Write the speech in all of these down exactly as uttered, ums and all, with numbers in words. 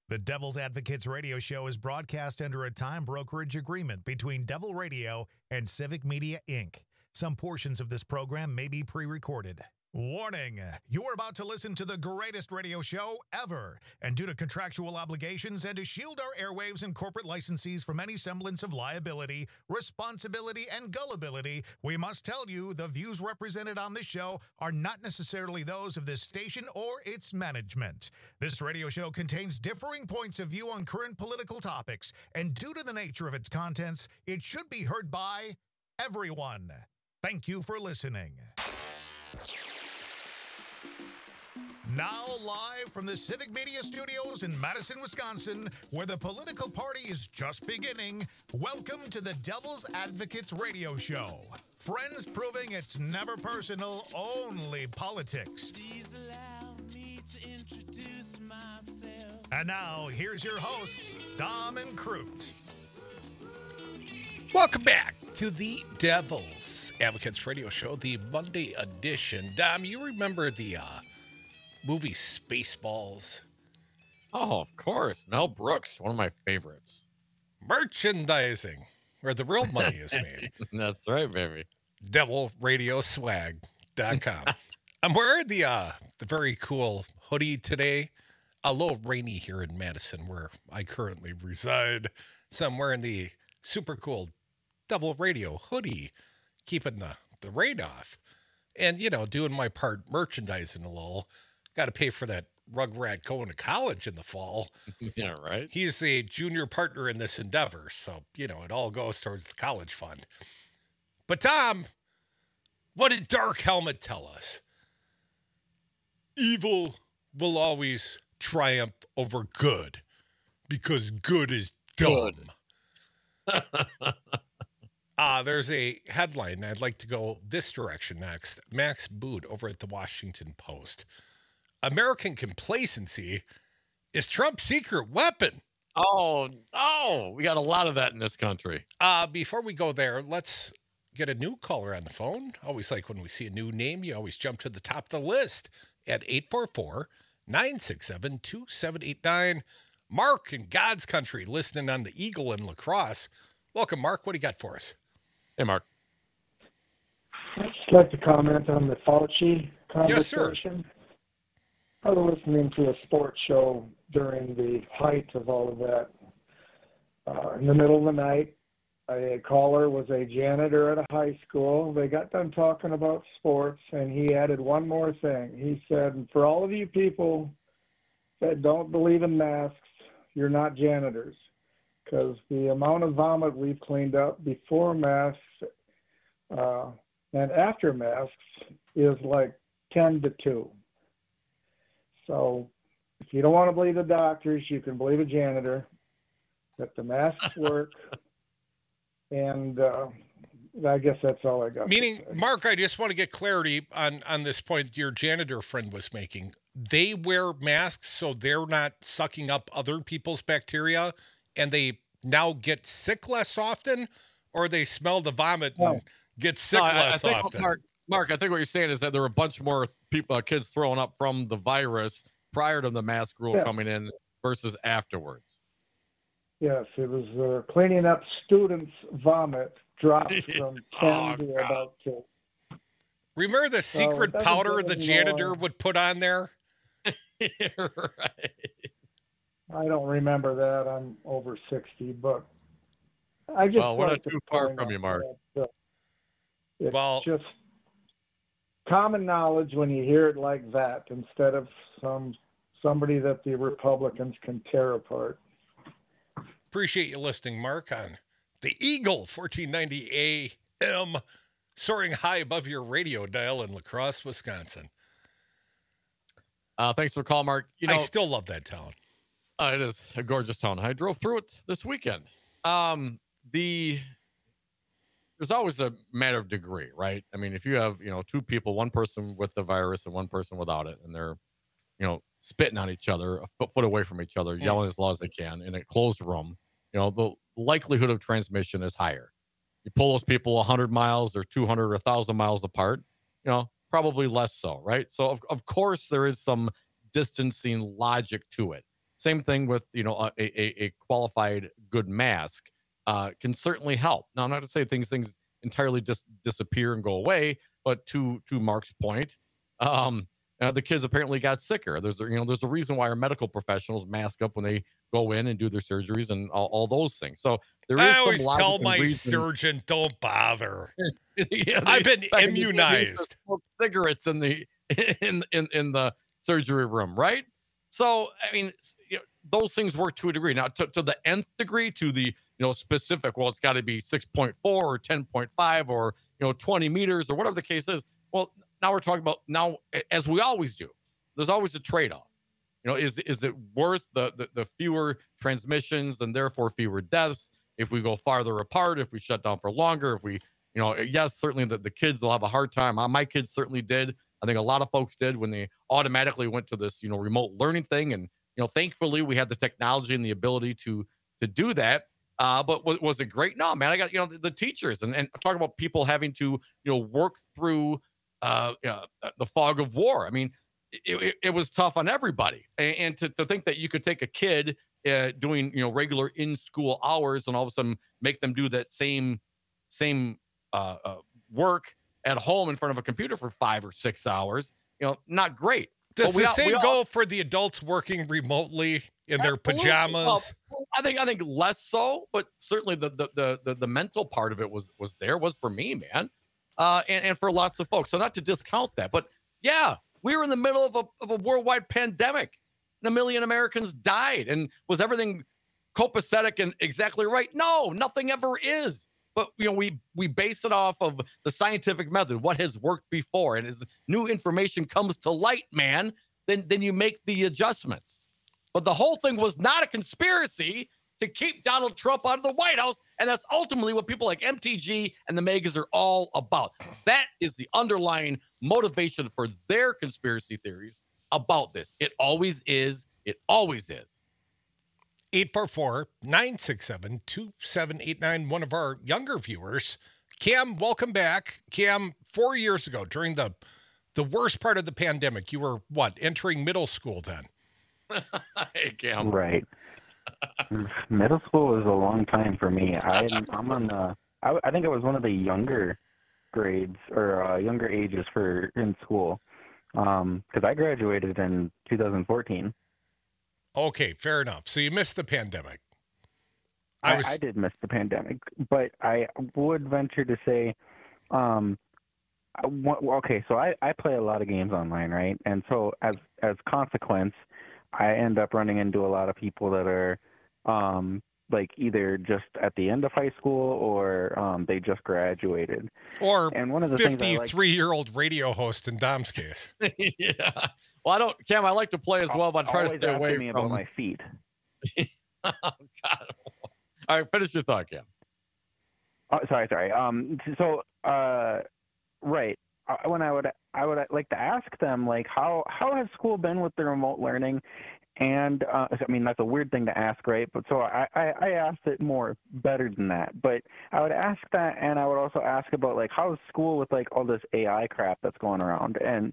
The Devil's Advocates radio show is broadcast under a time brokerage agreement between Devil Radio and Civic Media, Incorporated. Some portions of this program may be pre-recorded. Warning, you are about to listen to the greatest radio show ever. And due to contractual obligations and to shield our airwaves and corporate licensees from any semblance of liability, responsibility, and gullibility, we must tell you the views represented on this show are not necessarily those of this station or its management. This radio show contains differing points of view on current political topics, and due to the nature of its contents, it should be heard by everyone. Thank you for listening. Now live from the Civic Media Studios in Madison, Wisconsin, where the political party is just beginning, welcome to the Devil's Advocates radio show. Friends proving it's never personal, only politics. Please allow me to introduce myself. And now, here's your hosts, Dom and Crute. Welcome back to the Devil's Advocates radio show, the Monday edition. Dom, you remember the uh, movie Spaceballs? Oh, of course. Mel Brooks, one of my favorites. Merchandising, where the real money is made. That's right, baby. devil radio swag dot com. I'm wearing the uh, the very cool hoodie today. A little rainy here in Madison, where I currently reside. So I'm wearing the super cool Devil Radio hoodie, keeping the, the rain off. And, you know, doing my part merchandising a little. Got to pay for that Rugrat going to college in the fall. Yeah, right. He's a junior partner in this endeavor. So, you know, it all goes towards the college fund. But, Tom, what did Dark Helmet tell us? Evil will always triumph over good because good is dumb. Uh, there's a headline. I'd like to go this direction next. Max Boot over at the Washington Post. American complacency is Trump's secret weapon. Oh, oh, we got a lot of that in this country. Uh, before we go there, let's get a new caller on the phone. Always like when we see a new name, you always jump to the top of the list at eight four four, nine six seven, two seven eight nine. Mark in God's country listening on the Eagle in La Crosse. Welcome, Mark. What do you got for us? Hey, Mark. I'd just like to comment on the Fauci conversation. Yes, sir. I was listening to a sports show during the height of all of that. Uh, in the middle of the night, a caller was a janitor at a high school. They got done talking about sports, and he added one more thing. He said, for all of you people that don't believe in masks, you're not janitors. Because the amount of vomit we've cleaned up before masks uh, and after masks is like ten to two. So if you don't want to believe the doctors, you can believe a janitor, that the masks work. And uh, I guess that's all I got. Meaning, Mark, I just want to get clarity on, on this point your janitor friend was making. They wear masks so they're not sucking up other people's bacteria, and they now get sick less often, or they smell the vomit and No. get sick No, I- less I think, often? Mark, Mark, I think what you're saying is that there were a bunch more people, uh, kids throwing up from the virus prior to the mask rule Yeah. coming in versus afterwards. Yes, it was uh, cleaning up students' vomit dropped from ten Oh, to God. about two. Remember the So secret it doesn't powder get the any janitor more- would put on there? Right. I don't remember that. I'm over sixty, but I just Well, we're like not to too far point from out you, Mark. that, uh, It's Well- just common knowledge when you hear it like that, instead of some somebody that the Republicans can tear apart. Appreciate you listening, Mark, on the Eagle fourteen ninety A M, soaring high above your radio dial in La Crosse, Wisconsin. Uh, thanks for the call, Mark. You know, I still love that town. Uh, it is a gorgeous town. I drove through it this weekend. Um, the there's always a matter of degree, right? I mean, if you have you know two people, one person with the virus and one person without it, and they're you know spitting on each other, a foot, foot away from each other, yelling as loud as they can in a closed room, you know the likelihood of transmission is higher. You pull those people one hundred miles or two hundred or one thousand miles apart, you know, probably less so, right? So, of, of course, there is some distancing logic to it. Same thing with, you know, a, a, a qualified good mask uh, can certainly help. Now, I'm not to say things things entirely just disappear and go away, but to to Mark's point, um, uh, the kids apparently got sicker. There's a, you know there's a reason why our medical professionals mask up when they go in and do their surgeries and all, all those things. So there is I some always tell logic and my reason- surgeon, don't bother. Yeah, I've they- been back in the day, they used to immunized. smoke cigarettes in the in in in the surgery room, right? So I mean, s- you know, those things work to a degree. Now, to, to the nth degree, to the you know specific, well, it's got to be six point four or ten point five or you know twenty meters or whatever the case is. Well, now we're talking about now, a- as we always do. There's always a trade-off. You know, is is it worth the, the the fewer transmissions and therefore fewer deaths if we go farther apart, if we shut down for longer, if we, you know, yes, certainly the, the kids will have a hard time. Uh, My kids certainly did. I think a lot of folks did when they automatically went to this, you know, remote learning thing. And, you know, thankfully we had the technology and the ability to to do that. Uh, but was, was it great? No, man. I got, you know, the, the teachers and, and talk about people having to, you know, work through uh, uh, the fog of war. I mean, it, it, it was tough on everybody. And, and to, to think that you could take a kid uh, doing, you know, regular in-school hours and all of a sudden make them do that same, same uh, uh, work at home in front of a computer for five or six hours, you know, not great. Does But we the all- we same all- go for the adults working remotely in their Absolutely. pajamas? Well, I think I think less so, but certainly the the the the, the mental part of it was was there was for me, man, uh, and and for lots of folks. So not to discount that, but yeah, we were in the middle of a of a worldwide pandemic, and a million Americans died, and was everything copacetic and exactly right? No, nothing ever is. But you know, we we base it off of the scientific method, what has worked before, and as new information comes to light, man, then then you make the adjustments. But the whole thing was not a conspiracy to keep Donald Trump out of the White House, and that's ultimately what people like M T G and the Megas are all about. That is the underlying motivation for their conspiracy theories about this. It always is. It always is. eight four four, nine six seven, two seven eight nine, one of our younger viewers. Cam, welcome back. Cam, four years ago, during the the worst part of the pandemic, you were, what, entering middle school then? Hey, Cam. Right. Middle school was a long time for me. I, I'm on. Uh, I, I think I was one of the younger grades or uh, younger ages for in school, because I graduated in two thousand fourteen. Okay, fair enough. So you missed the pandemic. I, I was I did miss the pandemic, but I would venture to say, um, I wa- well, okay, so I, I play a lot of games online, right? And so as as consequence, I end up running into a lot of people that are um, like either just at the end of high school or um, they just graduated. or And one of the things I like, fifty-three-year-old radio host in Dom's case. Yeah. Well, I don't, Cam. I like to play as well, but I try to always stay asking away me from. about my feet. Oh God. All right, finish your thought, Cam. Oh, sorry, sorry. Um, so, uh, right. Uh, When I would, I would like to ask them, like, how how has school been with the remote learning? And uh, I mean, that's a weird thing to ask, right? But so I, I, I asked it more better than that. But I would ask that, and I would also ask about like, how's school with like all this A I crap that's going around? And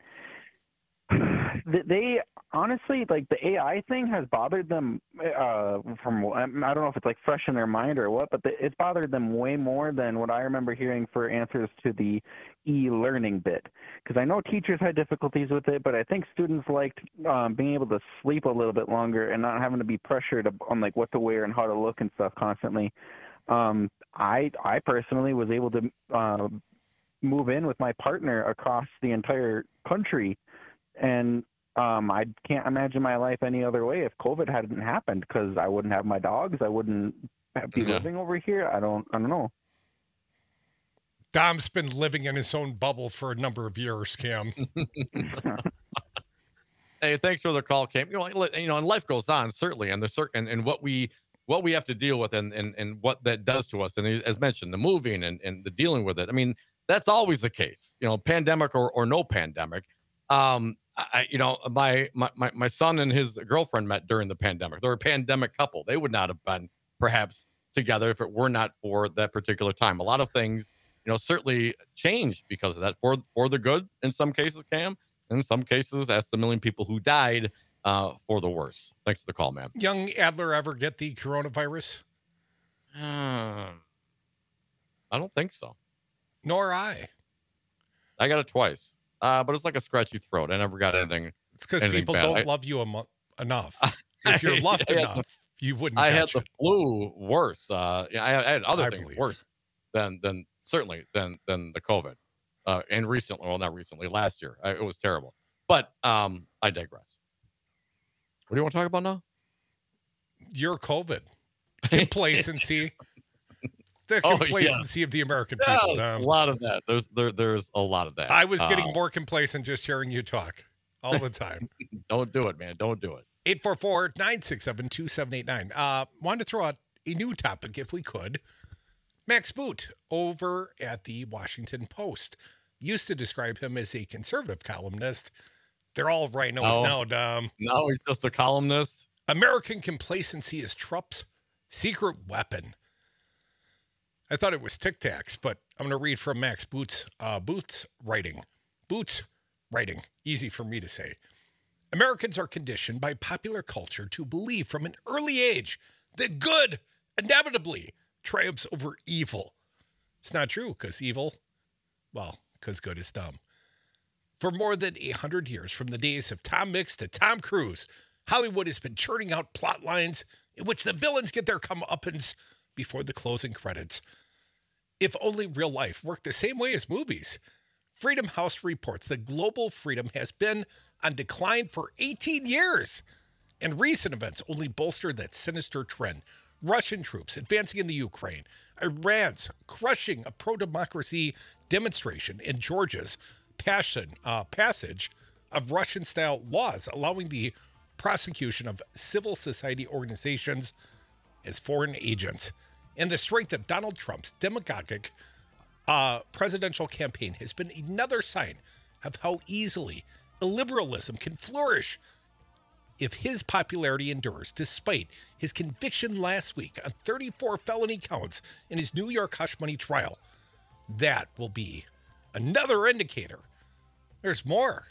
th- they honestly, like, the A I thing has bothered them. Uh, from I don't know if it's like fresh in their mind or what, but the, it's bothered them way more than what I remember hearing for answers to the e-learning bit. Because I know teachers had difficulties with it, but I think students liked um, being able to sleep a little bit longer and not having to be pressured on like what to wear and how to look and stuff constantly. Um, I I personally was able to uh, move in with my partner across the entire country, and um, I can't imagine my life any other way if COVID hadn't happened, because I wouldn't have my dogs, I wouldn't be Yeah. living over here. I don't I don't know. Dom's been living in his own bubble for a number of years, Cam. Hey, thanks for the call, Cam. You know, li- you know, and life goes on certainly, and the cer- and, and what we what we have to deal with, and and and what that does to us, and as mentioned, the moving and and the dealing with it. I mean, that's always the case. You know, pandemic or or no pandemic. Um, I, you know, my my my my son and his girlfriend met during the pandemic. They're a pandemic couple. They would not have been perhaps together if it were not for that particular time. A lot of things, you know, certainly changed because of that, for for the good in some cases, Cam. In some cases, that's the million people who died. uh, for the worse. Thanks for the call, man. Young Adler ever get the coronavirus? Uh, I don't think so. Nor I. I got it twice, uh, but it's like a scratchy throat. I never got anything. It's because anything people bad. don't I, love you em- enough. If you're loved I had enough, the- you wouldn't I had catch the it. flu worse. Uh, yeah, I, I had other I things believe. worse than than certainly than than the COVID. Uh, and recently, well, not recently, last year, I, it was terrible. But um, I digress. What do you want to talk about now? Your COVID. Complacency. The Oh, yeah. complacency of the American Yeah, people. there's Um, a lot of that. There's there there's a lot of that. I was getting Uh, more complacent just hearing you talk all the time. Don't do it, man. Don't do it. eight four four, nine six seven, two seven eight nine. Uh, wanted to throw out a new topic if we could. Max Boot over at the Washington Post used to describe him as a conservative columnist. They're all rhinos Oh. now, Dom. No, he's just a columnist. American complacency is Trump's secret weapon. I thought it was Tic Tacs, but I'm going to read from Max Boot's, uh, Booth's writing. Boots writing. Easy for me to say. Americans are conditioned by popular culture to believe from an early age that good inevitably triumphs over evil. It's not true, because evil, well, because good is dumb. For more than a hundred years, from the days of Tom Mix to Tom Cruise, Hollywood has been churning out plot lines in which the villains get their comeuppance before the closing credits. If only real life worked the same way as movies. Freedom House reports that global freedom has been on decline for eighteen years, and recent events only bolster that sinister trend. Russian troops advancing in the Ukraine, Iran's crushing a pro-democracy demonstration, in Georgia's passion, uh, passage of Russian-style laws allowing the prosecution of civil society organizations as foreign agents, and the strength of Donald Trump's demagogic uh, presidential campaign has been another sign of how easily illiberalism can flourish if his popularity endures, despite his conviction last week on thirty-four felony counts in his New York hush money trial. That will be another indicator. There's more.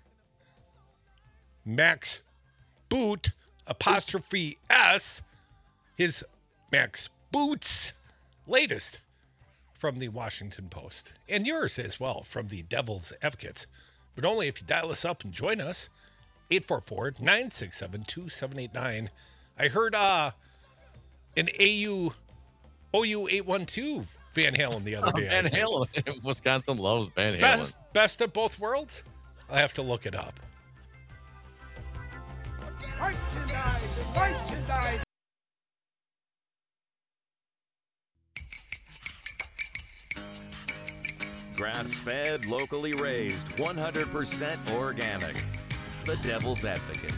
Max Boot, apostrophe S, his Max Boots latest from the Washington Post, and yours as well from the Devil's Advocates, but only if you dial us up and join us. eight four four, nine six seven, two seven eight nine. I heard uh, an A U, O U eight one two Van Halen the other day. I Van think. Halen. Wisconsin loves Van Halen. Best, best of both worlds? I have to look it up. Merchandise, merchandise. Grass-fed, locally raised, one hundred percent organic. The Devil's Advocates.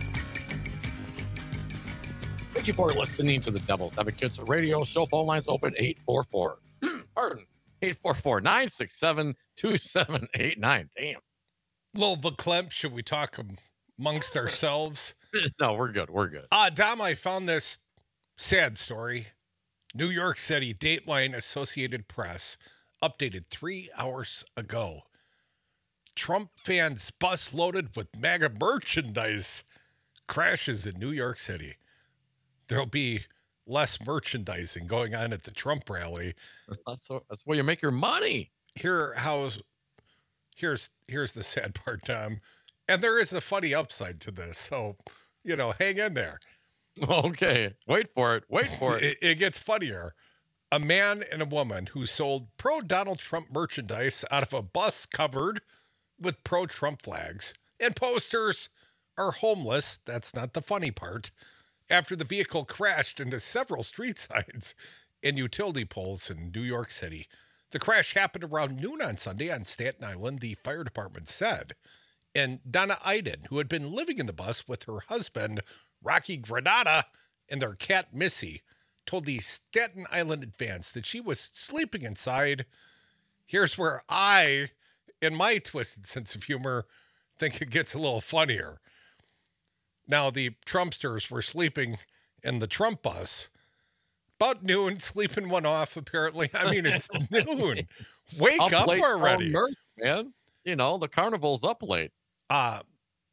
Thank you for listening to the Devil's Advocates radio show. Phone lines open eight four four. Pardon. eight four four, nine six seven, two seven eight nine. Damn. Little Verklempt, should we talk amongst ourselves? No, we're good. We're good. Uh, Dom, I found this sad story. New York City, Dateline Associated Press, updated three hours ago. Trump fans bus loaded with MAGA merchandise crashes in New York City. There'll be less merchandising going on at the Trump rally. That's, that's where you make your money. Here, how, here's here's the sad part, Tom. And there is a funny upside to this. So, you know, hang in there. Okay. Wait for it. Wait for it. It, it gets funnier. A man and a woman who sold pro-Donald Trump merchandise out of a bus covered with pro-Trump flags and posters are homeless. That's not the funny part. After the vehicle crashed into several street signs and utility poles in New York City. The crash happened around noon on Sunday on Staten Island, the fire department said. And Donna Iden, who had been living in the bus with her husband, Rocky Granada, and their cat, Missy, told the Staten Island Advance that she was sleeping inside. Here's where I, in my twisted sense of humor, think it gets a little funnier. Now, the Trumpsters were sleeping in the Trump bus. About noon, sleeping one off, apparently. I mean, it's noon. Wake Up up late already. for merch, man. You know, the carnival's up late. Uh,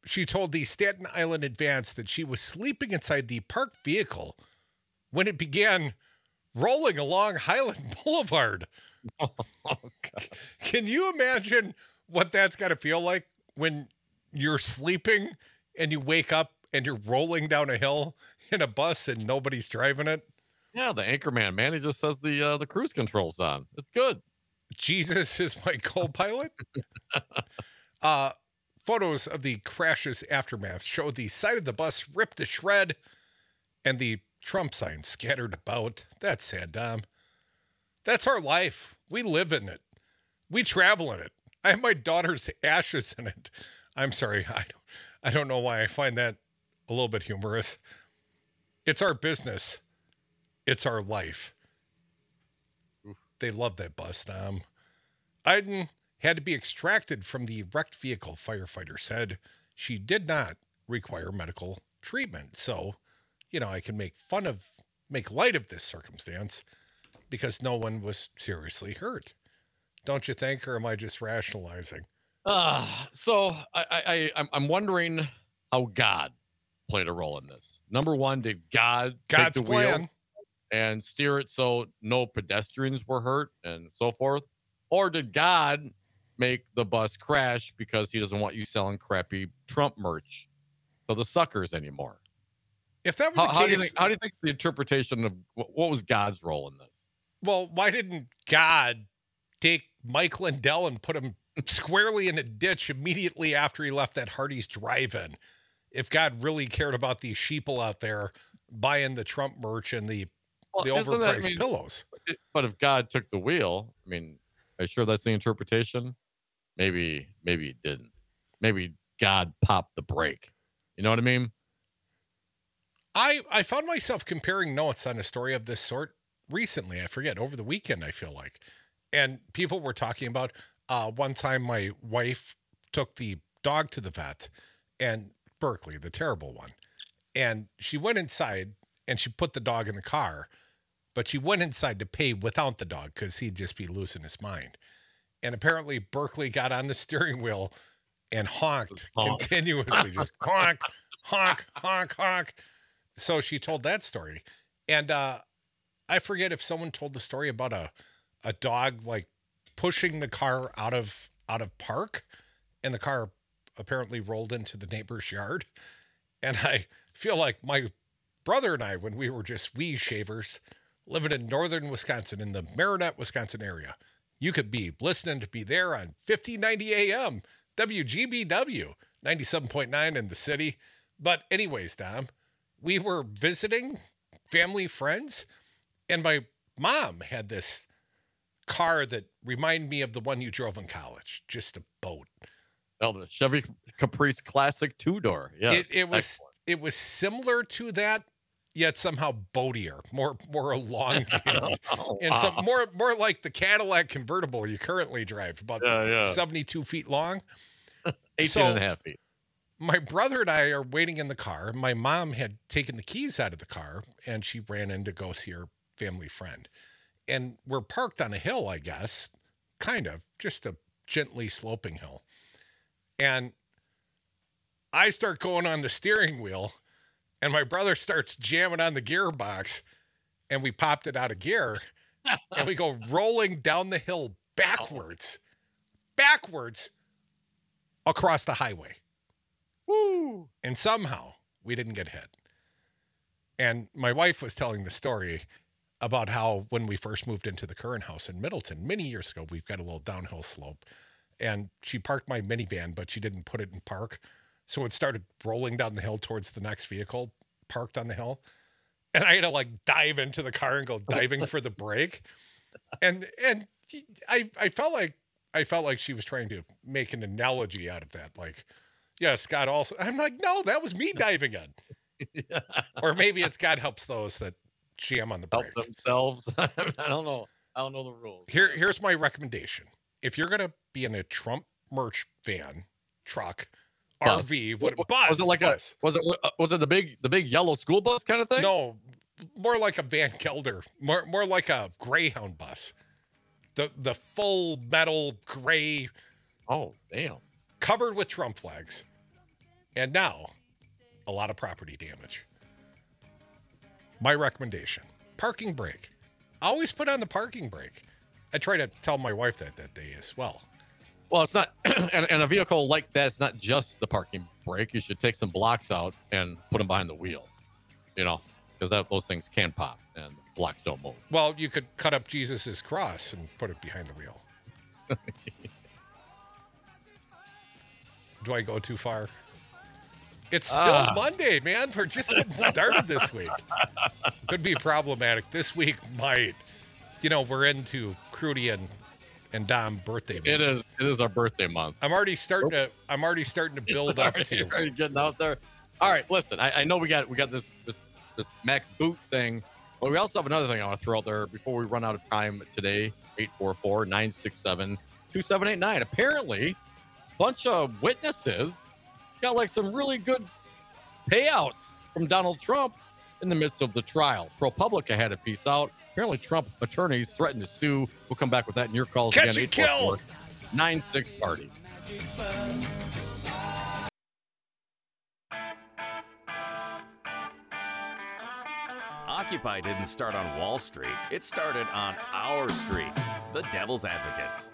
she told the Staten Island Advance that she was sleeping inside the parked vehicle when it began rolling along Highland Boulevard. Oh, God. Can you imagine what that's got to feel like when you're sleeping and you wake up and you're rolling down a hill in a bus and nobody's driving it? Yeah, the anchorman, man. He just says the uh, the cruise control's on. It's good. Jesus is my co-pilot. uh, photos of the crash's aftermath show the side of the bus ripped to shred and the Trump sign scattered about. That's sad, Dom. That's our life. We live in it. We travel in it. I have my daughter's ashes in it. I'm sorry. I don't, I don't know why I find that a little bit humorous. It's our business. It's our life. They love that bus, Dom. Iden had to be extracted from the wrecked vehicle, firefighter said. She did not require medical treatment. So, you know, I can make fun of, make light of this circumstance because no one was seriously hurt. Don't you think, or am I just rationalizing? Uh, so I, I, I, I'm- I'm wondering how God played a role in this. Number one, did God God's take the plan. wheel and steer it so no pedestrians were hurt and so forth? Or did God make the bus crash because he doesn't want you selling crappy Trump merch to the suckers anymore? If that were How, the how do you case, think? How do you think the interpretation of what, what was God's role in this? well, why didn't God take Mike Lindell and put him squarely in a ditch immediately after he left that Hardee's drive-in? If God really cared about these sheeple out there buying the Trump merch and the Well, the isn't overpriced that- I mean, pillows. it- But if God took the wheel, I mean, are you sure that's the interpretation? Maybe, maybe he didn't. Maybe God popped the brake. You know what I mean? I, I found myself comparing notes on a story of this sort recently. I forget, over the weekend, I feel like. And people were talking about uh, one time my wife took the dog to the vet, and Berkeley, the terrible one. And she went inside and she put the dog in the car, but she went inside to pay without the dog because he'd just be losing his mind. And apparently Berkeley got on the steering wheel and honked Honk. continuously, just honk, honk, honk, honk. So she told that story. And uh, I forget if someone told the story about a, a dog like pushing the car out of out of park, and the car apparently rolled into the neighbor's yard. And I feel like my brother and I, when we were just wee shavers living in northern Wisconsin, in the Marinette, Wisconsin area, you could be listening to be there on fifteen ninety A M, W G B W, ninety-seven point nine in the city. But anyways, Dom, we were visiting family, friends, and my mom had this car that reminded me of the one you drove in college, just a boat. Oh, the Chevy Caprice Classic two door. Yes, It, it was excellent. it was similar to that, yet somehow boatier, more more elongated, Oh, and some wow. more more like the Cadillac convertible you currently drive, about Yeah, yeah. seventy-two feet long. eighteen so- and a half feet. My brother and I are waiting in the car. My mom had taken the keys out of the car, and she ran in to go see her family friend. And we're parked on a hill, I guess, kind of, just a gently sloping hill. And I start going on the steering wheel, and my brother starts jamming on the gearbox, and we popped it out of gear, and we go rolling down the hill backwards, backwards across the highway. Woo! And somehow we didn't get hit. And my wife was telling the story about how when we first moved into the current house in Middleton many years ago, we've got a little downhill slope, and she parked my minivan, but she didn't put it in park. So it started rolling down the hill towards the next vehicle parked on the hill. And I had to like dive into the car and go diving for the brake. And, and I, I felt like, I felt like she was trying to make an analogy out of that. Like, yeah, Scott also, I'm like, no, that was me diving in. Or maybe it's God helps those that jam on the Help brake. themselves. I don't know. I don't know the rules. Here, here's my recommendation. If you're gonna be in a Trump merch van, truck, Bus. R V, what Wa- bus? Was it like bus. a was it uh, was it the big the big yellow school bus kind of thing? No, more like a Van Gelder, more more like a Greyhound bus. The the full metal gray, Oh damn. covered with Trump flags. And now, a lot of property damage. My recommendation, parking brake. Always put on the parking brake. I try to tell my wife that that day as well. Well, it's not, and, and a vehicle like that, it's not just the parking brake. You should take some blocks out and put them behind the wheel, you know, because that those things can pop and blocks don't move. Well, you could cut up Jesus's cross and put it behind the wheel. Do I go too far? It's still Ah. Monday, man. We're just getting started this week. Could be problematic. This week might. You know, we're into Crudy and, and Dom birthday month. It is. It is our birthday month. I'm already starting to. I'm already starting to build up to. You're already getting out there. All right, listen. I, I know we got we got this this this Max Boot thing, but we also have another thing I want to throw out there before we run out of time today. eight four four, nine six seven, two seven eight nine. Apparently, a bunch of witnesses got like some really good payouts from Donald Trump in the midst of the trial. ProPublica had a piece out. Apparently, Trump attorneys threatened to sue. We'll come back with that in your calls Catch again. and kill. nine six party. Occupy didn't start on Wall Street. It started on our street, the Devil's Advocates.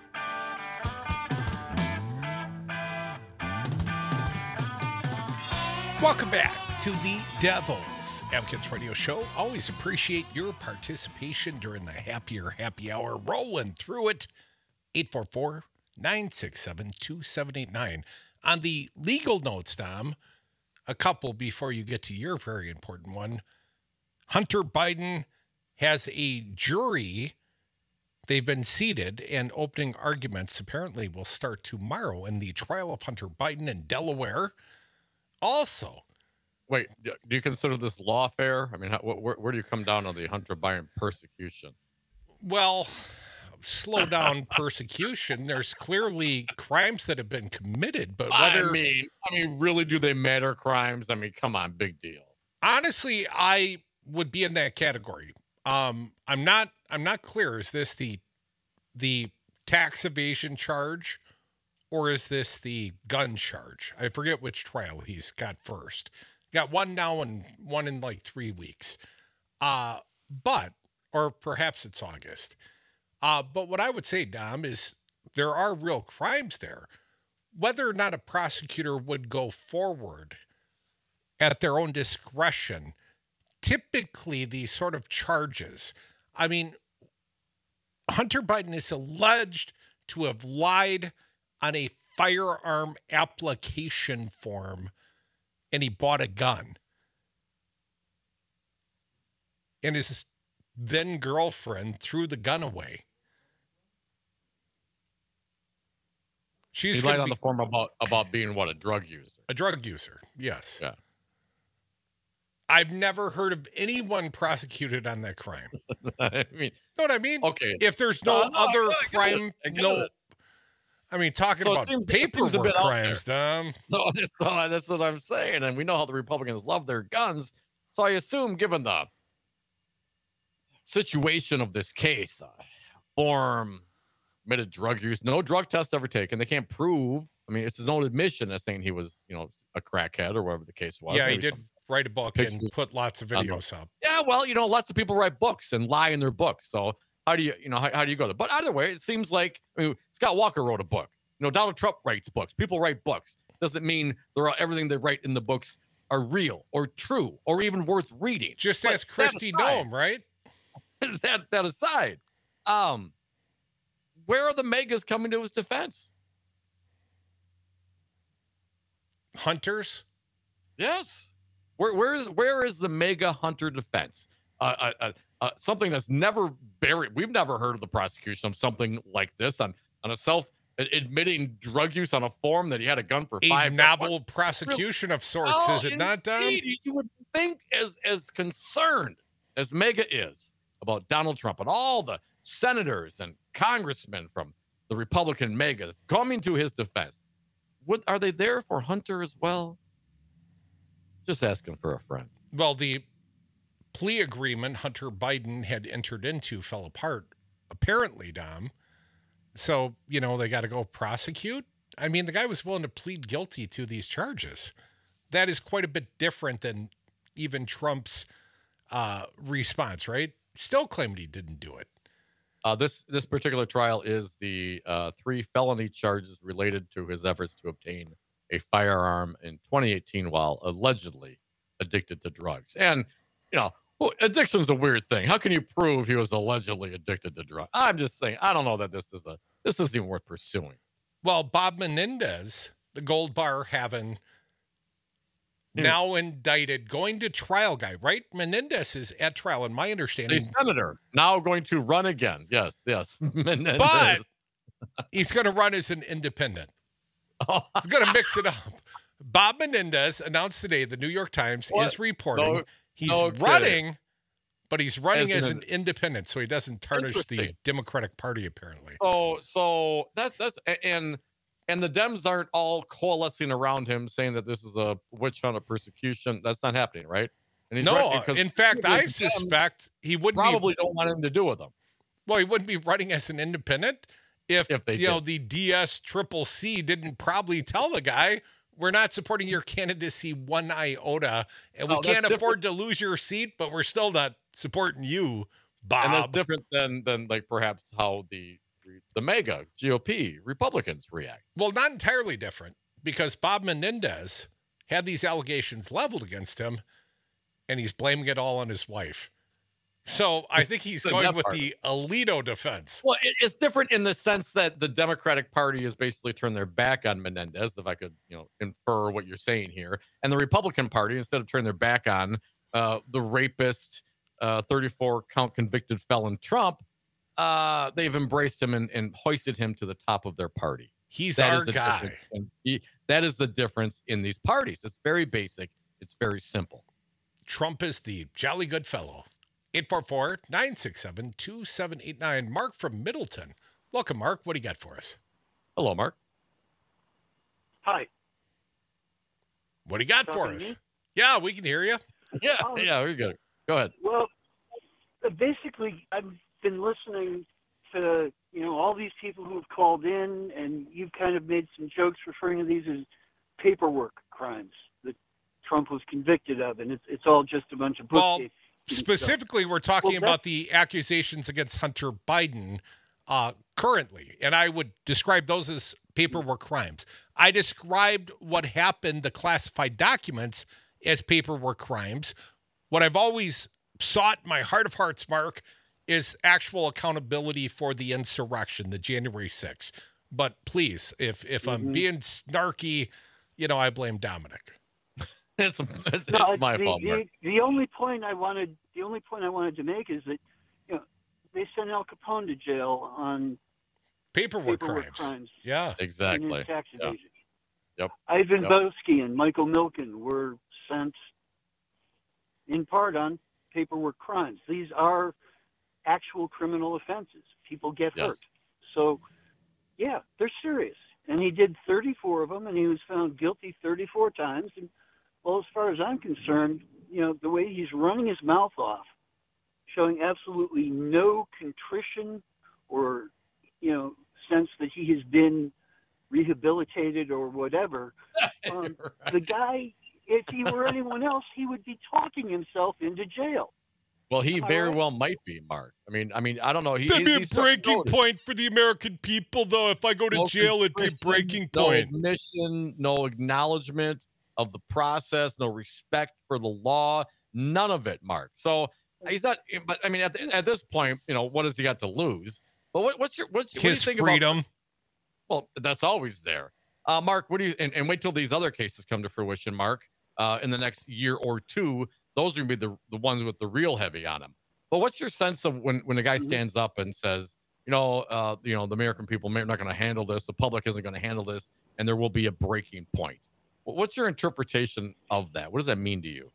Welcome back to the Devil's Advocates Radio Show. Always appreciate your participation during the happier happy hour. Rolling through it. eight four four, nine six seven, two seven eight nine. On the legal notes, Dom, a couple before you get to your very important one. Hunter Biden has a jury. They've been seated, and opening arguments apparently will start tomorrow in the trial of Hunter Biden in Delaware. Also, Wait, do you consider this lawfare? I mean, how, where, where do you come down on the Hunter Biden persecution? well, slow down persecution. There's clearly crimes that have been committed, but whether I mean, I mean, really, do they matter crimes? I mean, come on, big deal. honestly, I would be in that category. Um, I'm not. I'm not clear. Is this the the tax evasion charge, or is this the gun charge? I forget which trial he's got first. Got one now and one in like three weeks. Uh, but or perhaps it's August. Uh, but what I would say, Dom, is there are real crimes there. Whether or not a prosecutor would go forward at their own discretion, typically these sort of charges, I mean, Hunter Biden is alleged to have lied on a firearm application form, and he bought a gun. And his then girlfriend threw the gun away. She's He gonna lied on be the form about about being what, a drug user. a drug user. Yes. Yeah. I've never heard of anyone prosecuted on that crime. I mean, Know what I mean? okay. If there's no, No, no, other I get it, I get crime, it, I get no. it. I mean, talking So it about seems- it seems a paperwork bit out crimes, Dom. So, so that's what I'm saying, and we know how the Republicans love their guns. So I assume, given the situation of this case, uh, form, admitted drug use, no drug test ever taken. They can't prove. I mean, it's his own admission as saying he was, you know, a crackhead or whatever the case was. Yeah, he Maybe did some- write a book and pictures put lots of on the- videos up. Yeah, well, you know, lots of people write books and lie in their books. So how do you, you know, how, how do you go there? But either way, it seems like, I mean, Scott Walker wrote a book. You know, Donald Trump writes books. People write books. Doesn't mean they're all, everything they write in the books are real or true or even worth reading. Just But ask that Christy aside- Nome, right? that that aside, um, where are the megas coming to his defense? Hunters. Yes. Where where is where is the mega hunter defense? Uh, uh, uh, uh, something that's never buried. We've never heard of the prosecution of something like this on on a self admitting drug use on a form that he had a gun for A five. novel prosecution of sorts, Oh, is it not, Dom? indeed. You would think, as as concerned as Mega is about Donald Trump and all the senators and congressmen from the Republican Mega that's coming to his defense, would are they there for Hunter as well? Just asking for a friend. Well, the plea agreement Hunter Biden had entered into fell apart, apparently, Dom. So, you know, they got to go prosecute. I mean, the guy was willing to plead guilty to these charges. That is quite a bit different than even Trump's uh, response, right? Still claimed he didn't do it. Uh, this this particular trial is the uh, three felony charges related to his efforts to obtain a firearm in twenty eighteen while allegedly addicted to drugs. And, you know, addiction's a weird thing. How can you prove he was allegedly addicted to drugs? I'm just saying, I don't know that this is a this isn't even worth pursuing. Well, Bob Menendez, the gold bar having Hmm. now indicted, going to trial guy, right? Menendez is at trial, in my A understanding. senator now going to run again. Yes, yes. Menendez. But he's going to run as an independent. He's going to mix it up. Bob Menendez announced today, the New York Times What? is reporting No- he's no kidding. running, but he's running As as an- an independent, so he doesn't tarnish the Interesting. Democratic Party, apparently. So so that's that's and and the Dems aren't all coalescing around him saying that this is a witch hunt of persecution. That's not happening, right? And he's No, running- 'cause in fact, I the Dems suspect he wouldn't probably be, don't want anything to do with them. well, he wouldn't be running as an independent if, If they you know, did. the D S triple C didn't probably tell the guy, we're not supporting your candidacy one iota, and we Oh, that's can't afford to lose your seat, but we're still not supporting you, Bob. And that's different than than like perhaps how the the MAGA G O P Republicans react. Well, not entirely different, because Bob Menendez had these allegations leveled against him, and he's blaming it all on his wife. So I think he's That going with part. the Alito defense. Well, it, it's different in the sense that the Democratic Party has basically turned their back on Menendez, if I could, you know, infer what you're saying here, and the Republican Party, instead of turning their back on uh, the rapist, uh, thirty-four count convicted felon Trump, uh, they've embraced him and, and hoisted him to the top of their party. He's That our is the guy. difference. And he- that is the difference in these parties. It's very basic. It's very simple. Trump is the jolly good fellow. eight four four, nine six seven, two seven eight nine. Mark from Middleton. Welcome, Mark. What do you got for us? Hello, Mark. Hi. What do you got for Talking to us? me? Yeah, we can hear you. Yeah, Oh. yeah, we're good. Go ahead. Well, uh, basically, I've been listening to you know all these people who've called in, and you've kind of made some jokes referring to these as paperwork crimes that Trump was convicted of, and it's it's all just a bunch of Well, bookkeeping stuff. specifically, we're talking Well, about the accusations against Hunter Biden uh, currently, and I would describe those as paperwork crimes. I described what happened, the classified documents, as paperwork crimes. What I've always sought, in my heart of hearts, Mark, is actual accountability for the insurrection, the January sixth. But please, if if I'm Mhm. being snarky, you know, I blame Dominic. It's, it's, No, it's my the, fault, Mark. the, the only point I wanted the only point I wanted to make is that you know they sent Al Capone to jail on Paperwork, paperwork crimes. crimes. Yeah. and Exactly. his tax Yeah. evasion. Yep. Ivan Yep. Boesky and Michael Milken were sent in part on paperwork crimes. These are actual criminal offenses. People get Yes. hurt. So, yeah, they're serious. And he did thirty-four of them, and he was found guilty thirty-four times. And, well, as far as I'm concerned, you know, the way he's running his mouth off, showing absolutely no contrition or, you know, sense that he has been rehabilitated or whatever. Um, Right. The guy, if he were anyone else, he would be talking himself into jail. Well, he Am I very right? well might be, Mark. I mean, I mean, I don't know. He, That'd be he- a he's so breaking noted. point for the American people, though. If I go to No jail, it'd be a contrition, breaking no point. admission, no acknowledgement of the process, no respect for the law, none of it, Mark. So he's not. But I mean, at, the, at this point, you know, what has he got to lose? But what, what's your what's what do you His think freedom. about? Well, that's always there, uh, Mark. What do you and, and wait till these other cases come to fruition, Mark? Uh, in the next year or two, those are gonna be the the ones with the real heavy on them. But what's your sense of when when a guy Mhm. stands up and says, you know, uh, you know, the American people are not going to handle this, the public isn't going to handle this, and there will be a breaking point. Wh- What's your interpretation of that? What does that mean to you?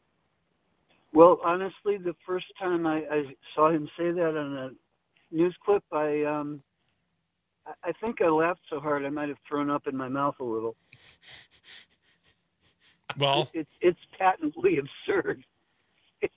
Well, honestly, the first time I, I saw him say that on a news clip, I um, I- I think I laughed so hard I might have thrown up in my mouth a little. Well, It's it's patently absurd. It's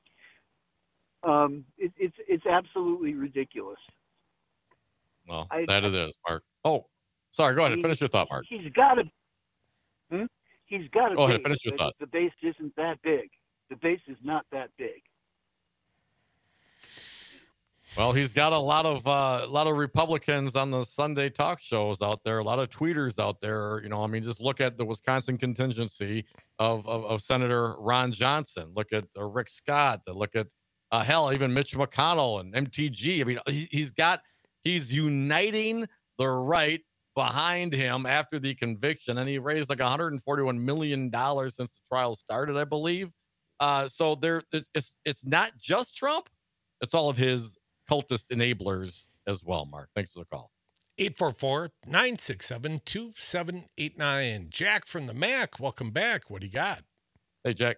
um, it, it's it's absolutely ridiculous. Well, I- that it is, Mark. Oh, Sorry, go ahead. I mean, Finish your thought, Mark. He's got to. Hmm? He's got to. Go ahead, finish your thought. The base isn't that big. The base is not that big. Well, he's got a lot of uh, a lot of Republicans on the Sunday talk shows out there, a lot of tweeters out there. You know, I mean, just look at the Wisconsin contingency of of, of Senator Ron Johnson. Look at uh, Rick Scott. Look at uh, hell, even Mitch McConnell and M T G. I mean, he, he's got he's uniting the right behind him after the conviction, and he raised like one hundred forty-one million dollars since the trial started, I believe. Uh, so there, it's, it's it's not just Trump; it's all of his cultist enablers as well. Mark, thanks for the call. eight four four, nine six seven, two seven eight nine. Jack from the Mac, welcome back. What do you got? Hey, Jack.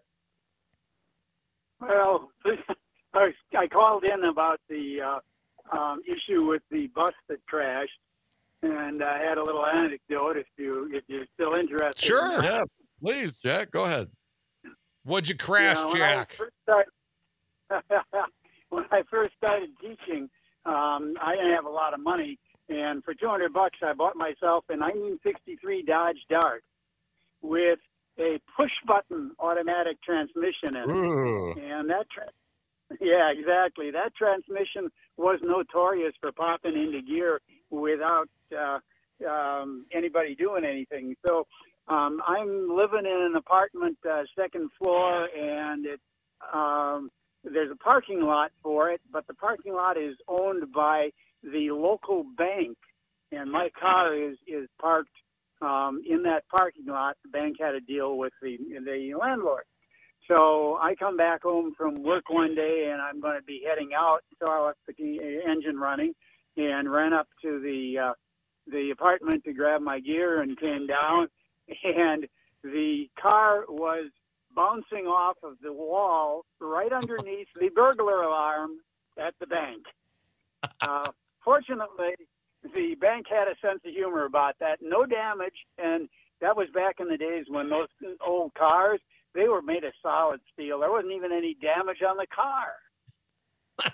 Well, I I called in about the uh, um, issue with the bus that crashed, and I had a little anecdote. If you if you're still interested, in Sure. that. Yeah, please, Jack, go ahead. What'd you crash, You know, when I Jack? first started- when I first started teaching, um, I didn't have a lot of money, and for two hundred bucks, I bought myself a nineteen sixty-three Dodge Dart with a push-button automatic transmission in it. Ooh. And that, tra- yeah, exactly. That transmission was notorious for popping into gear without uh, um, anybody doing anything. So um, I'm living in an apartment, uh, second floor, and it um, there's a parking lot for it, but the parking lot is owned by the local bank, and my car is is parked um, in that parking lot. The bank had a deal with the the landlord. So I come back home from work one day, and I'm going to be heading out. So I left the engine running and ran up to the uh, the apartment to grab my gear and came down, and the car was bouncing off of the wall right underneath the burglar alarm at the bank. Uh, fortunately, the bank had a sense of humor about that. No damage, and that was back in the days when those old cars, they were made of solid steel. There wasn't even any damage on the car.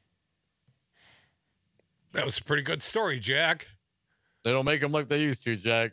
That was a pretty good story, Jack. They don't make them like they used to, Jack.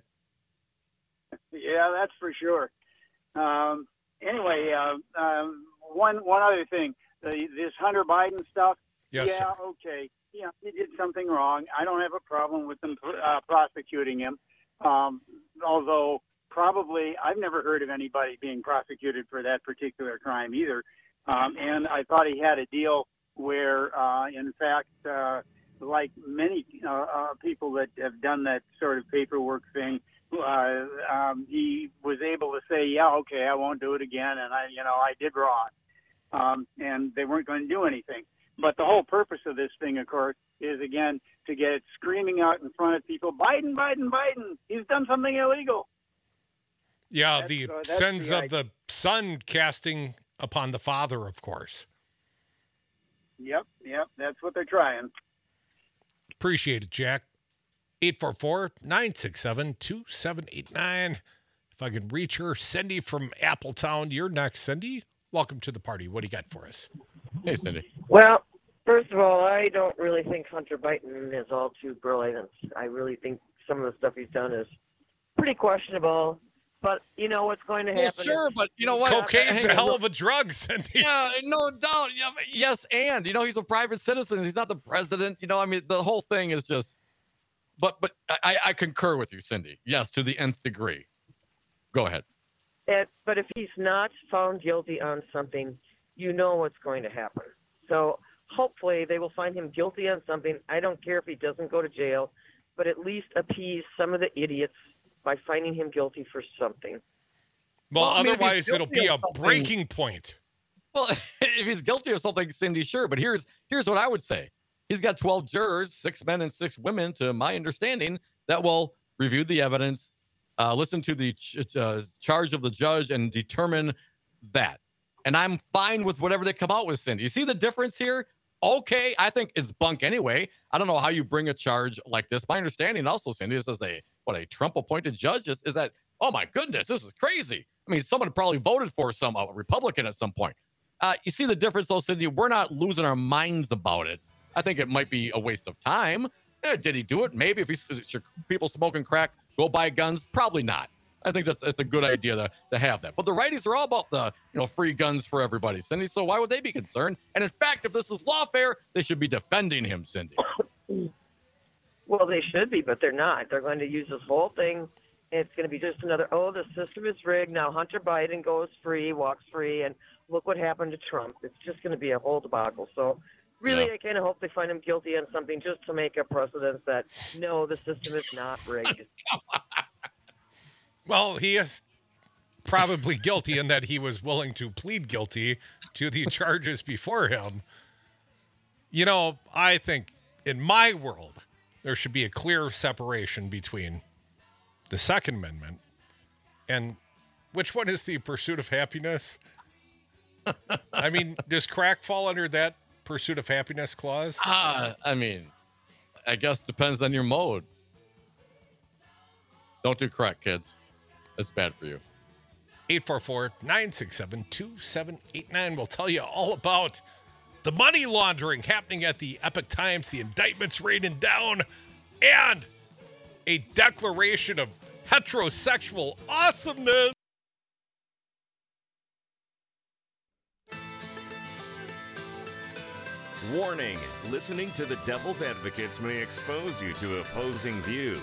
Yeah, that's for sure. Um, anyway, uh, um, one one other thing, the, this Hunter Biden stuff. Yes, yeah, sir. okay. Yeah, he did something wrong. I don't have a problem with them uh, prosecuting him. Um, although probably I've never heard of anybody being prosecuted for that particular crime either. Um, and I thought he had a deal where, uh, in fact, uh, like many uh, uh, people that have done that sort of paperwork thing, uh, um, he was able to say, yeah, okay, I won't do it again. And I, you know, I did wrong. Um, and they weren't going to do anything. But the whole purpose of this thing, of course, is, again, to get it screaming out in front of people, Biden, Biden, Biden, he's done something illegal. Yeah, That's- the uh, that's sins the of the son casting upon the father, of course. Yep, yep, that's what they're trying. Appreciate it, Jack. eight four four, nine six seven, two seven eight nine. If I can reach her, Cindy from Appletown, you're next. Cindy, welcome to the party. What do you got for us? Hey, Cindy. Well, first of all, I don't really think Hunter Biden is all too brilliant. I really think some of the stuff he's done is pretty questionable. But you know what's going to happen? Well, sure, is- but you know what? Cocaine's Hang a on, hell no- of a drug, Cindy. Yeah, no doubt. Yeah, but yes, and you know he's a private citizen. He's not the president. You know, I mean, the whole thing is just. But but I, I concur with you, Cindy. Yes, to the nth degree. Go ahead. And, but if he's not found guilty on something, you know what's going to happen. So hopefully they will find him guilty on something. I don't care if he doesn't go to jail, but at least appease some of the idiots by finding him guilty for something. Well, Well, I mean, if he's otherwise it'll guilty be of a something- breaking point. Well, if he's guilty of something, Cindy, sure. But here's here's what I would say. He's got twelve jurors, six men and six women, to my understanding, that will review the evidence, uh, listen to the ch- uh, charge of the judge, and determine that. And I'm fine with whatever they come out with, Cindy. You see the difference here? Okay, I think it's bunk anyway. I don't know how you bring a charge like this. My understanding also, Cindy, is as a what a Trump-appointed judge is, is that, oh my goodness, this is crazy. I mean, someone probably voted for some a Republican at some point. Uh, you see the difference, though, Cindy? We're not losing our minds about it. I think it might be a waste of time, Eh, did he do it? Maybe. If he's should people smoking crack, go buy guns? Probably not. I think that's that's a good idea to, to have that. But the righties are all about the you know free guns for everybody, Cindy. So why would they be concerned? And in fact, if this is lawfare, they should be defending him, Cindy. Well, they should be, but they're not. They're going to use this whole thing. It's going to be just another, oh, the system is rigged. Now Hunter Biden goes free, walks free, and look what happened to Trump. It's just going to be a whole debacle. So really, yeah. I kind of hope they find him guilty on something just to make a precedent that, no, the system is not rigged. Well, he is probably guilty in that he was willing to plead guilty to the charges before him. You know, I think in my world, there should be a clear separation between the Second Amendment and which one is the pursuit of happiness? I mean, does crack fall under that pursuit of happiness clause? Uh, I mean, I guess depends on your mode. Don't do crack, kids. It's bad for you. eight four four, nine six seven, two seven eight nine will tell you all about the money laundering happening at the Epoch Times, the indictments raining down, and a declaration of heterosexual awesomeness. Warning, listening to the Devil's Advocates may expose you to opposing views.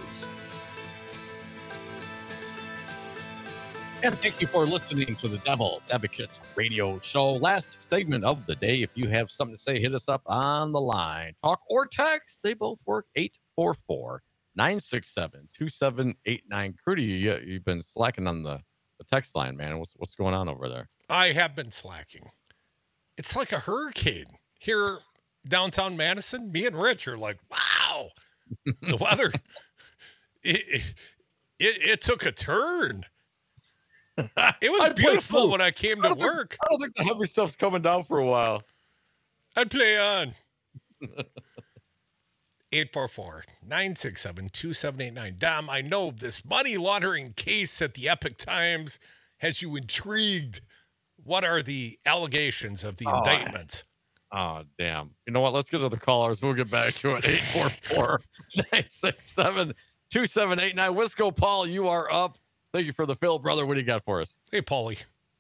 And thank you for listening to the Devil's Advocates radio show. Last segment of the day. If you have something to say, hit us up on the line. Talk or text. They both work. eight four four, nine six seven, two seven eight nine. Crudy, you, you've been slacking on the, the text line, man. What's, what's going on over there? I have been slacking. It's like a hurricane here downtown Madison. Me and Rich are like, wow, the weather, it, it, it took a turn. It was I'd beautiful when I came to I work. Think, I don't think the heavy stuff's coming down for a while. I'd play on. eight four four, nine six seven, two seven eight nine. Dom, I know this money laundering case at the Epoch Times has you intrigued. What are the allegations of the oh, indictments? Oh, damn. You know what? Let's get to the callers. We'll get back to it. eight four four, nine six seven, two seven eight nine. Wisco Paul, you are up. Thank you for the fill, brother. What do you got for us? Hey, Paulie.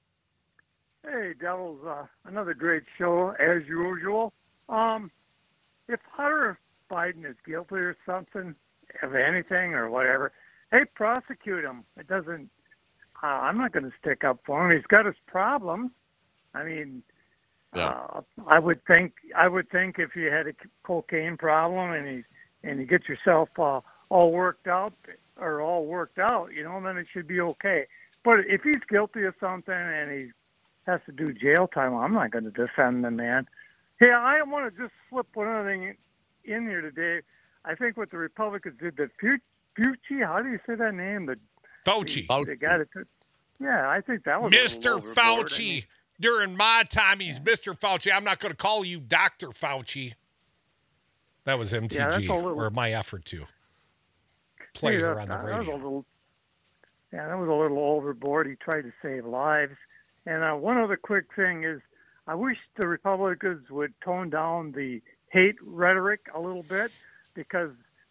Hey, Devils. Uh, another great show, as usual. Um, if Hunter Biden is guilty or something, of anything or whatever, hey, prosecute him. It doesn't, uh, I'm not going to stick up for him. He's got his problems. I mean, yeah. uh, I would think, I would think if you had a cocaine problem and you, and you get yourself uh, all worked out, or all worked out, you know, then it should be okay. But if he's guilty of something and he has to do jail time, I'm not going to defend the man. Hey, I want to just slip one other thing in here today. I think what the Republicans did, the Fauci, how do you say that name? The Fauci. The, the guy that took, yeah, I think that was Mister Fauci. I mean, during my time, he's Mister Fauci. I'm not going to call you Doctor Fauci. That was M T G, yeah, little, or my effort to play hey, her that, on the that radio. Was a little, yeah, that was a little overboard. He tried to save lives. And uh, one other quick thing is, I wish the Republicans would tone down the hate rhetoric a little bit, because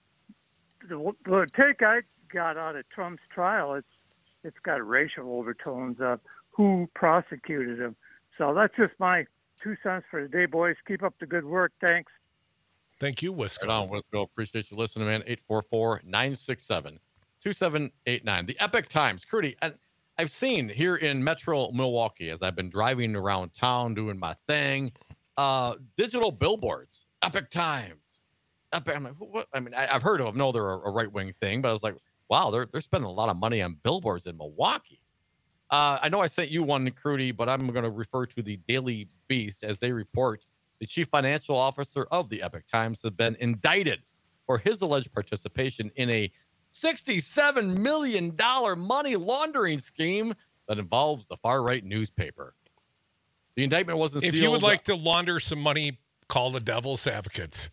the, the take I got out of Trump's trial, it's it's got racial overtones of who prosecuted him. So that's just my two cents for today, boys. Keep up the good work. Thanks. Thank you, Wisco. Right on, Wisco. Appreciate you listening, man. eight four four, nine six seven, two seven eight nine. The Epoch Times. Crudy, and I've seen here in Metro Milwaukee, as I've been driving around town doing my thing, uh, digital billboards. Epoch Times. Epoch, I'm like, what? I mean, I, I've heard of them. No, they're a, a right-wing thing, but I was like, wow, they're they're spending a lot of money on billboards in Milwaukee. Uh, I know I sent you one, Crudy, but I'm going to refer to the Daily Beast as they report the chief financial officer of the Epoch Times has been indicted for his alleged participation in a sixty-seven million dollars money laundering scheme that involves the far-right newspaper. The indictment wasn't if sealed. If you would like to launder some money, call the Devil's Advocates.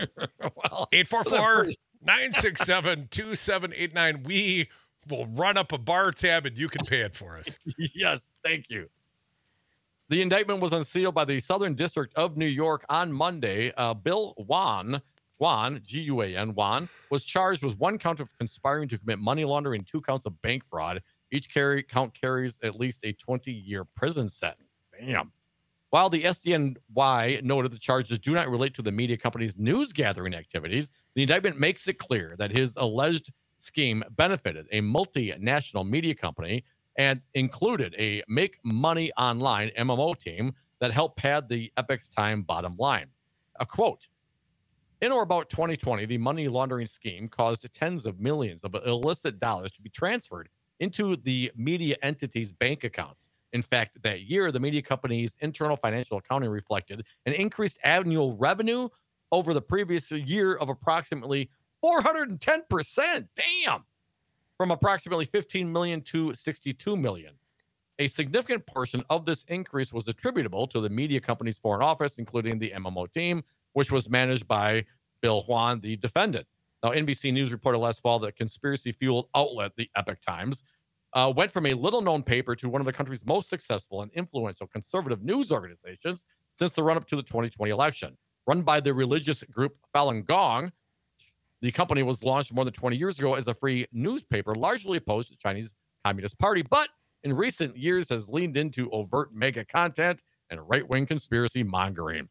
well, eight four four, nine six seven, two seven eight nine. We will run up a bar tab and you can pay it for us. Yes, thank you. The indictment was unsealed by the Southern District of New York on Monday. Uh, Bill Wan Guan, G U A N, Juan, was charged with one count of conspiring to commit money laundering and two counts of bank fraud. Each carry, count carries at least a twenty-year prison sentence. Damn. While the S D N Y noted the charges do not relate to the media company's news gathering activities, the indictment makes it clear that his alleged scheme benefited a multinational media company and included a Make Money Online M M O team that helped pad the Epic's Time bottom line. A quote, in or about twenty twenty, the money laundering scheme caused tens of millions of illicit dollars to be transferred into the media entity's bank accounts. In fact, that year, the media company's internal financial accounting reflected an increased annual revenue over the previous year of approximately four hundred ten percent. Damn. From approximately fifteen million to sixty-two million. A significant portion of this increase was attributable to the media company's foreign office, including the M M O team, which was managed by Bill Juan, the defendant. Now, N B C News reported last fall that conspiracy-fueled outlet, the Epic Times, uh, went from a little-known paper to one of the country's most successful and influential conservative news organizations since the run-up to the twenty twenty election. Run by the religious group Falun Gong, the company was launched more than twenty years ago as a free newspaper, largely opposed to the Chinese Communist Party, but in recent years has leaned into overt mega content and right-wing conspiracy mongering.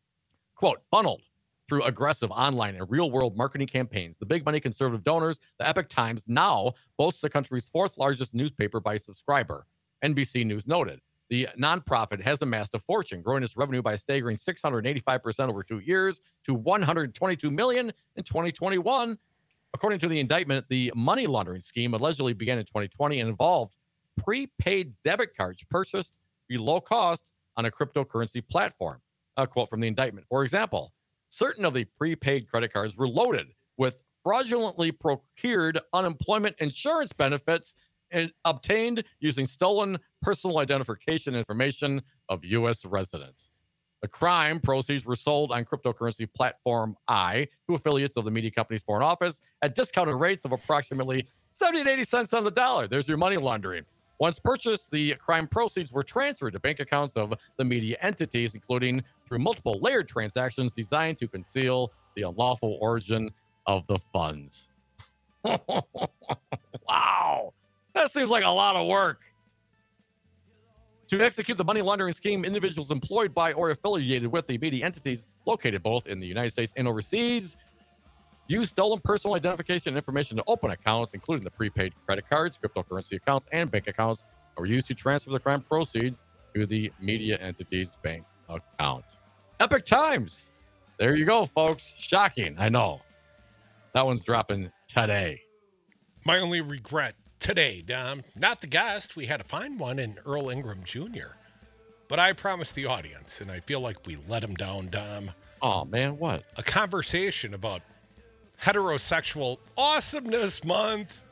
Quote, funneled through aggressive online and real-world marketing campaigns, the big money conservative donors, the Epic Times, now boasts the country's fourth largest newspaper by subscriber. N B C News noted. The nonprofit has amassed a fortune, growing its revenue by a staggering six hundred eighty-five percent over two years to one hundred twenty-two million dollars in twenty twenty-one. According to the indictment, the money laundering scheme allegedly began in twenty twenty and involved prepaid debit cards purchased below cost on a cryptocurrency platform. A quote from the indictment. For example, certain of the prepaid credit cards were loaded with fraudulently procured unemployment insurance benefits and obtained using stolen personal identification information of U S residents. The crime proceeds were sold on cryptocurrency platform I to affiliates of the media company's foreign office at discounted rates of approximately seventy to eighty cents on the dollar. There's your money laundering. Once purchased, the crime proceeds were transferred to bank accounts of the media entities, including through multiple layered transactions designed to conceal the unlawful origin of the funds. Wow. That seems like a lot of work. To execute the money laundering scheme, individuals employed by or affiliated with the media entities located both in the United States and overseas use stolen personal identification information to open accounts, including the prepaid credit cards, cryptocurrency accounts, and bank accounts, that were used to transfer the crime proceeds to the media entity's bank account. Epic Times. There you go, folks. Shocking. I know. That one's dropping today. My only regret today, Dom, not the guest. We had to find one in Earl Ingram Junior But I promised the audience, and I feel like we let him down, Dom. Oh, man, what? A conversation about heterosexual awesomeness month.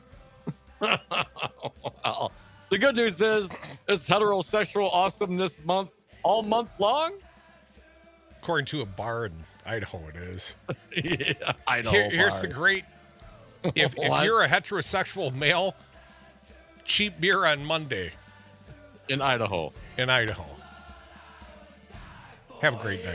Well, the good news is it's heterosexual awesomeness month all month long. According to a bar in Idaho, it is. Yeah, Idaho. Here, here's bar. the great. If if you're a heterosexual male, cheap beer on Monday in Idaho. In Idaho. Have a great night.